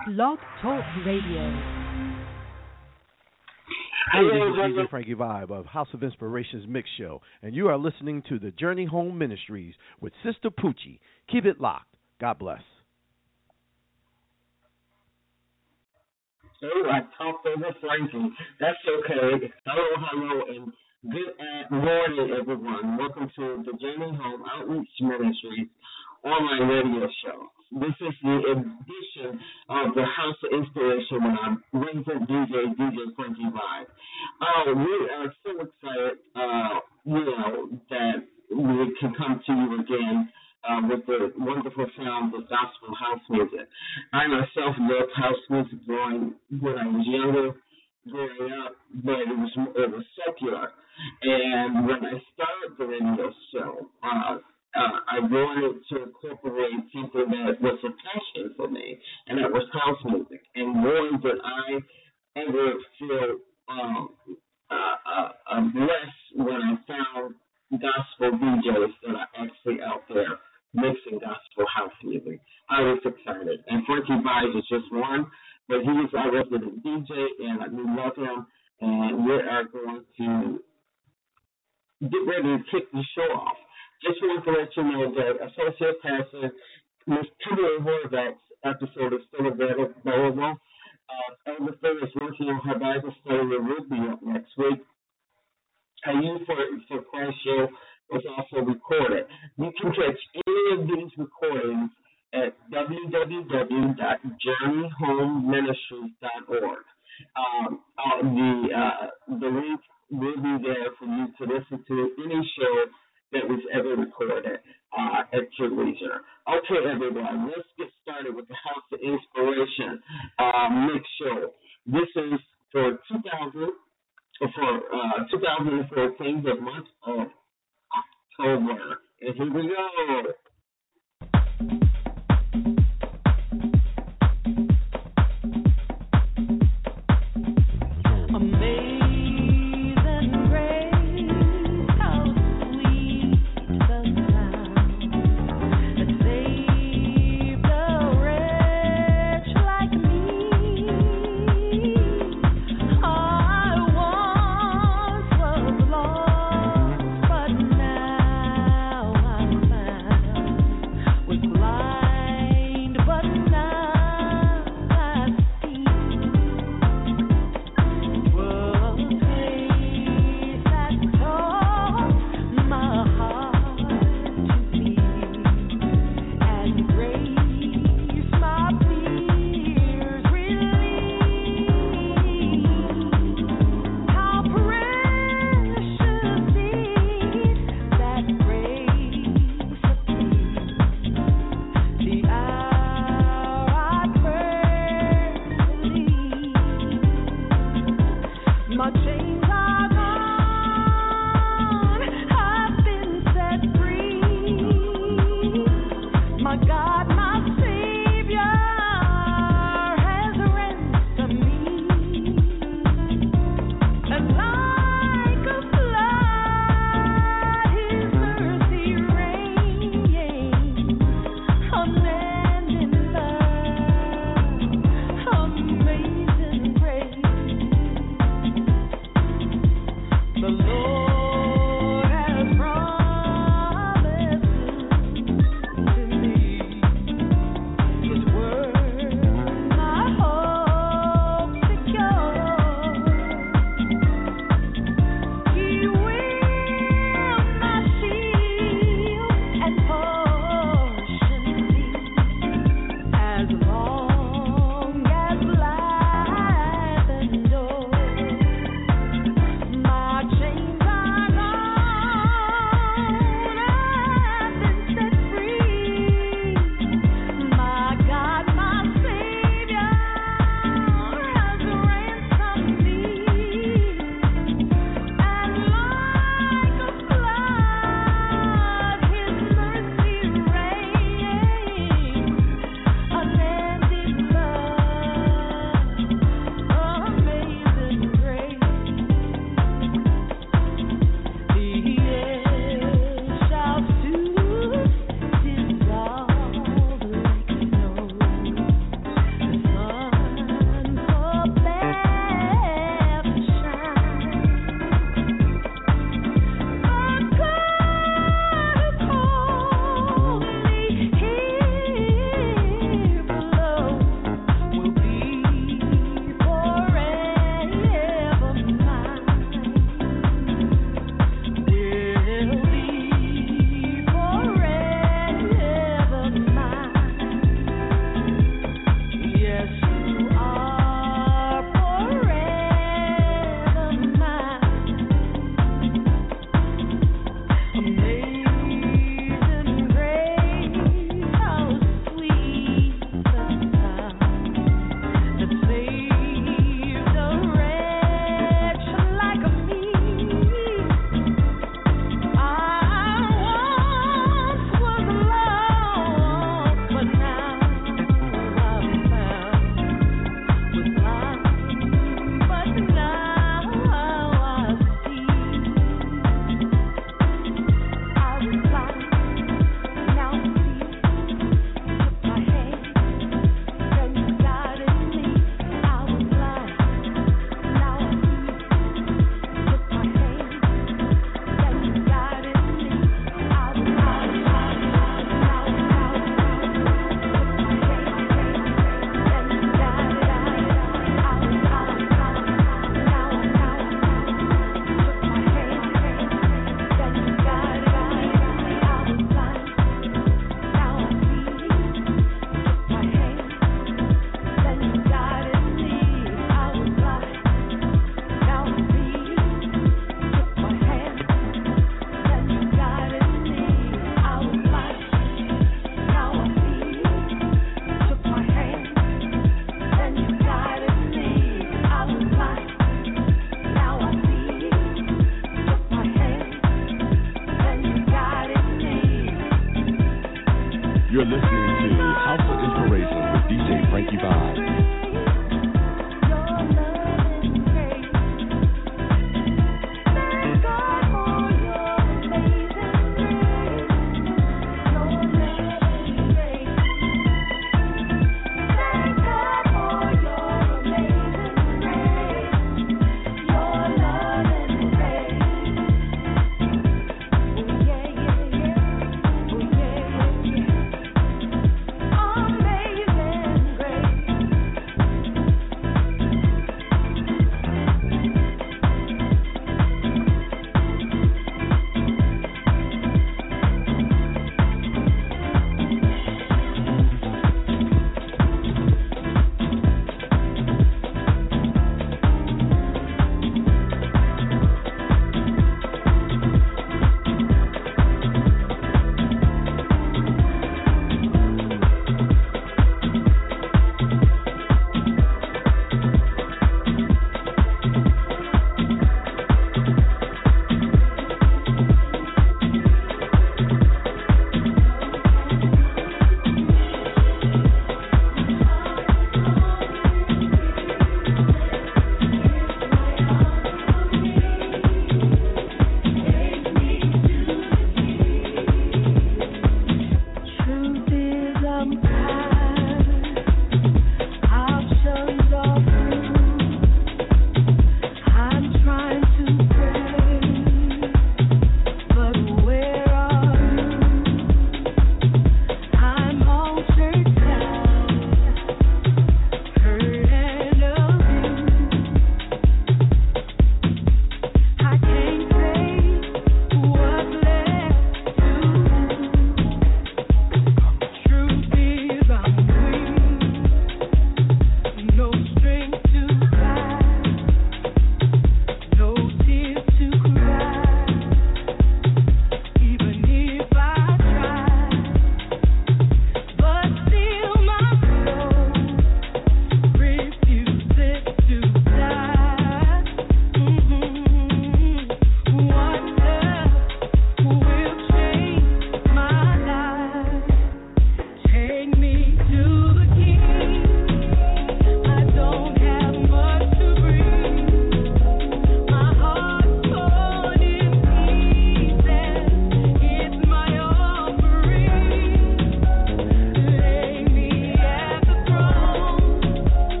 Blog Talk Radio. Hey, this is DJ Frankie Vibe of House of Inspirations Mix Show, and you are listening to the Journey Home Ministries with Sister Poochie. Keep it locked. God bless. Oh, I talked over Frankie. That's okay. Hello, and good morning, everyone. Welcome to the Journey Home Outreach Ministries online radio show. This is the edition of the House of Inspiration with our resident DJ Frankie Vibe. We are so excited, that we can come to you again with the wonderful sound of gospel house music. I myself loved house music when I was younger, growing up, but it was secular. And when I started the radio show, I wanted to incorporate something that was a passion for me, and that was house music. And more than I ever feel blessed when I found gospel DJs that are actually out there mixing gospel house music. I was excited. And Frankie Vibes is just one, but he is our resident DJ, and we love him. And we are going to get ready to kick the show off. Just wanted to let you know that Associate Pastor Ms. Kimberly Horvath's episode is still available. Elder Faye is working on her Bible study that will be up next week. Our Youth for Christ show was also recorded. You can catch any of these recordings at www.journeyhomeministries.org. The link will be there for you to listen to any show that was ever recorded at your leisure. Okay, everyone, let's get started with the House of Inspiration mix show. This is for 2014, the month of October. And here we go.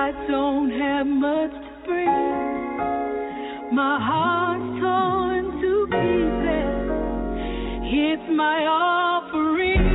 don't have much to bring. My heart's torn to pieces. It's my offering.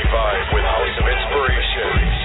vibe with House of Inspiration.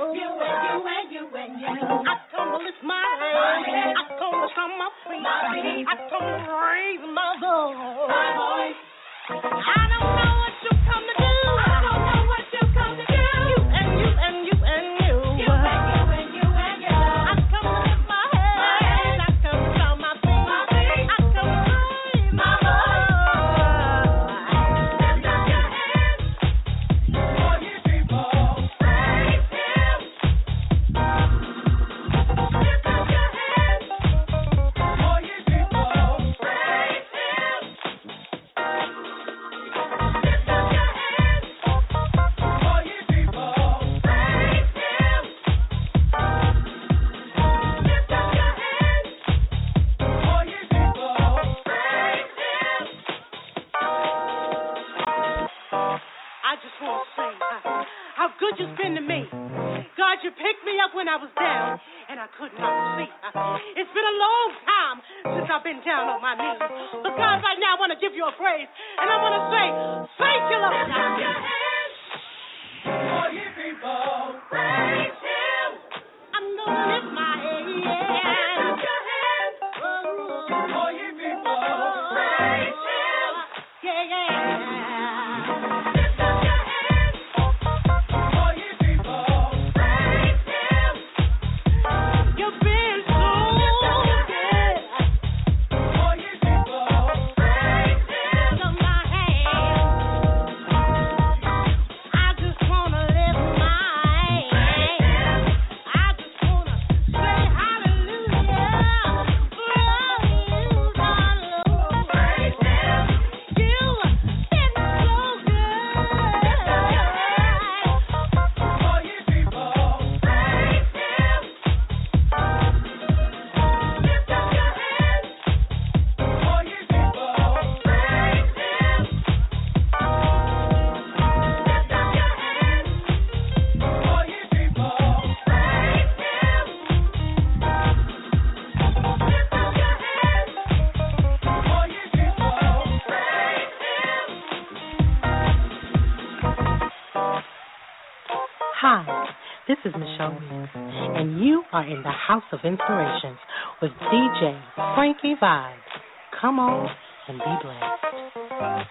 I come to lift my hand. I come to stomp my feet. I come to raise my voice. I don't know what you come to do. I don't know what you come to do. You and you and you and you. You and you and you. I come to lift my hand. I come to stomp my feet. I come to raise my voice. Lift up your hands. For you people. Praise Him. Lift up your hands. For you people. Praise Him. Lift up your hands. For you people. Praise Him. Lift up your hands. For you people. Praise Him. I just want to say how good you've been to me. God, you picked me up when I was down and I could not see. It's been a long time since I've been down on my knees. But God, right now I want to give you a praise. And I want to say, thank you, Lord. Lift up your hands. For you people. Praise Him. I'm going to lift my hands. Lift up your hands. For you people. Praise Him. Yeah, yeah. Lift up your hands. For you people. Praise Him. You've been so good. For you people. Praise Him. Lift up my hands. I just want to lift my hands. I just want to say hallelujah. For all you've done, Lord. Praise Him. You've been so good. Lift up your hands. For you people. Praise Him. Lift up your hands. For you people. Praise Him. Lift up your hands. For you people. Praise Him. Lift up your hands. For you people. Praise Him. Hi, this is Michelle Reeves, and you are in the House of Inspirations with DJ Frankie Vibes. Come on and be blessed.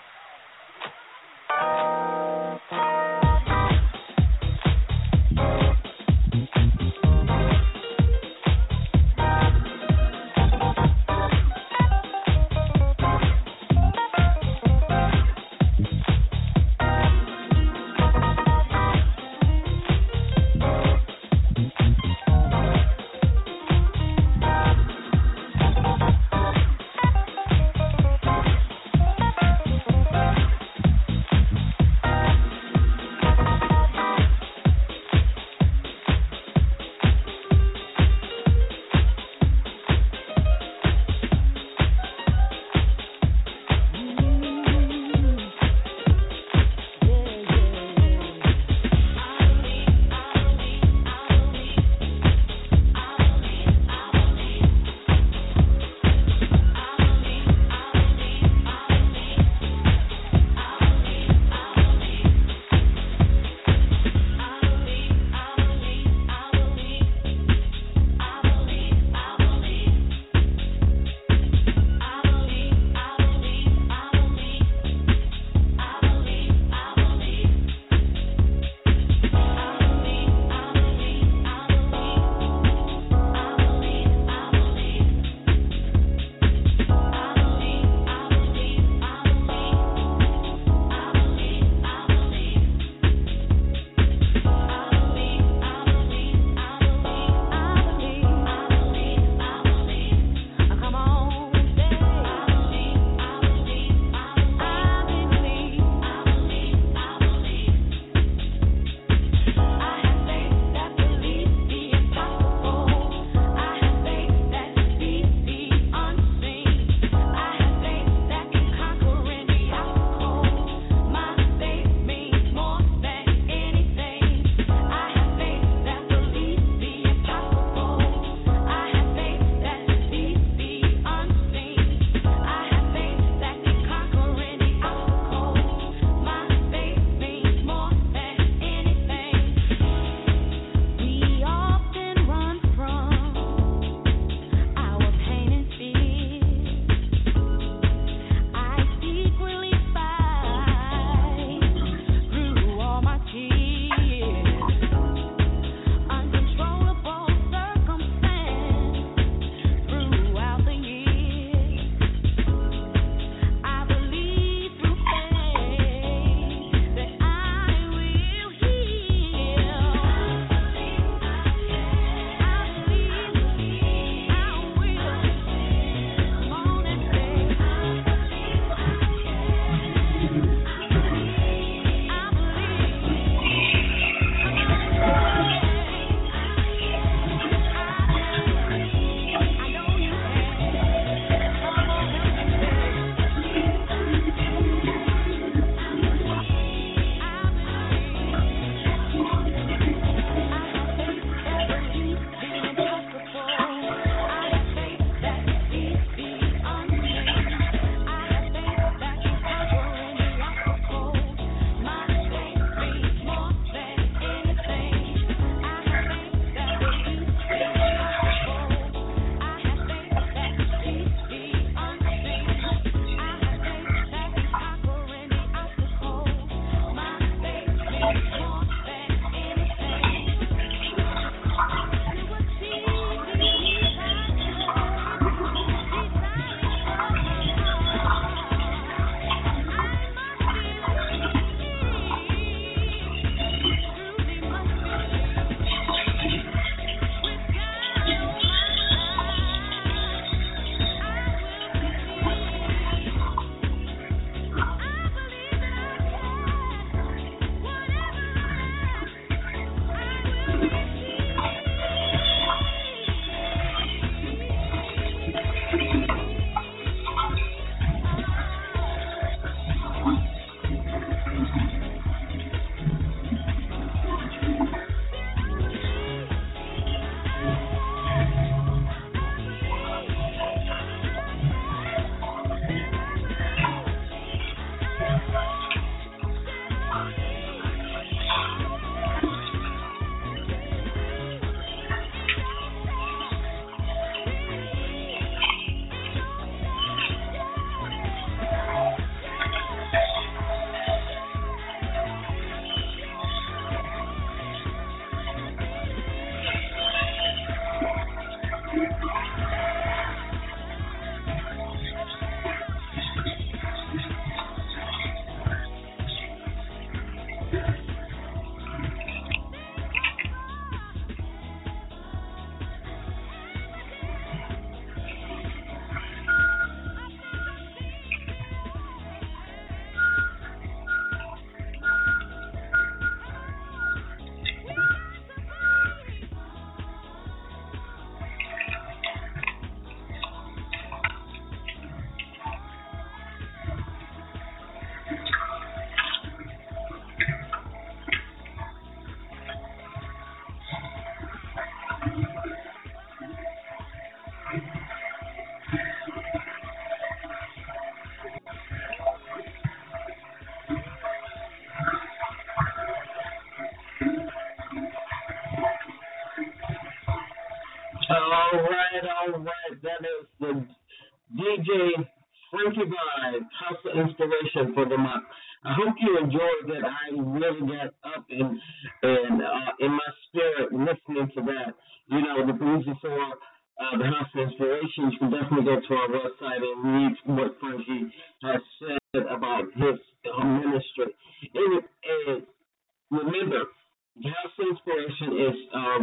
All right. That is the DJ Frankie Vibe, House of Inspiration for the month. I hope you enjoyed that. I really got up in my spirit listening to that. You know, the reason for the House of Inspiration, you can definitely go to our website and read what Frankie has said about his ministry. And remember, the House of Inspiration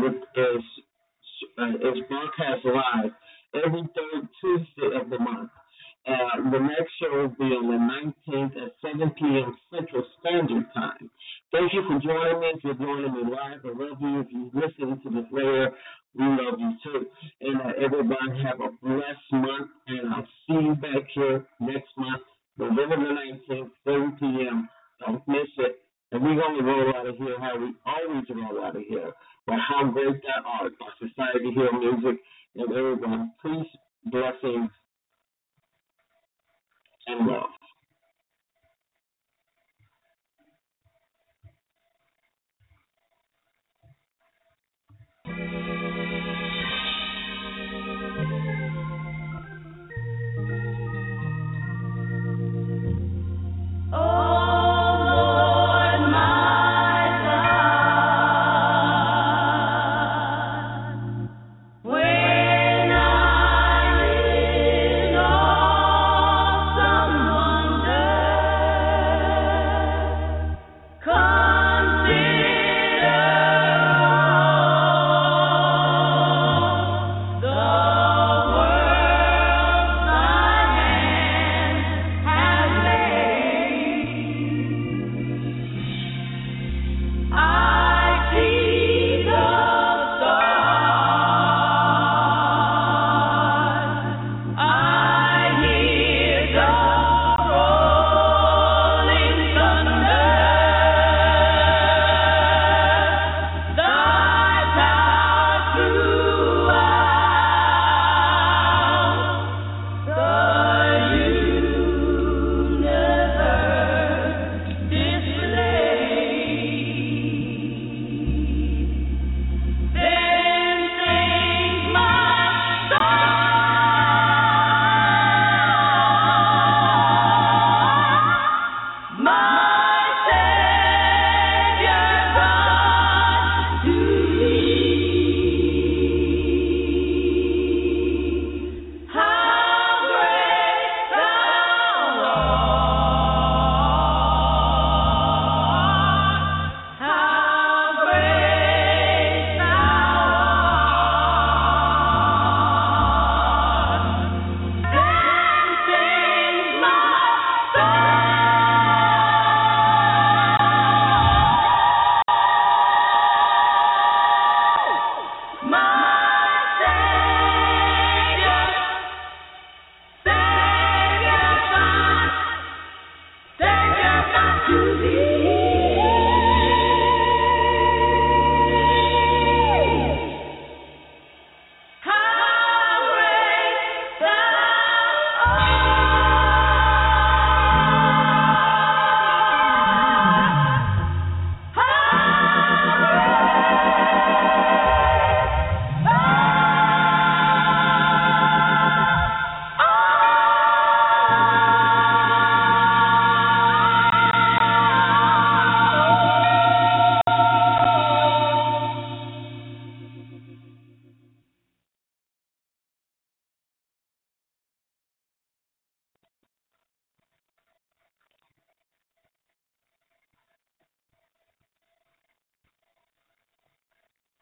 is broadcast live every third Tuesday of the month. The next show will be on the 19th at 7 p.m. Central Standard Time. Thank you for joining me. If you're joining me live, I love you. If you're listening to this later, we love you too. And everybody have a blessed month, and I'll see you back here next month, November the 19th, 7 p.m. Don't miss it. And we're going to roll out of here how we always roll out of here, but how great that art, our society here, music, and everyone. Peace, blessings, and love.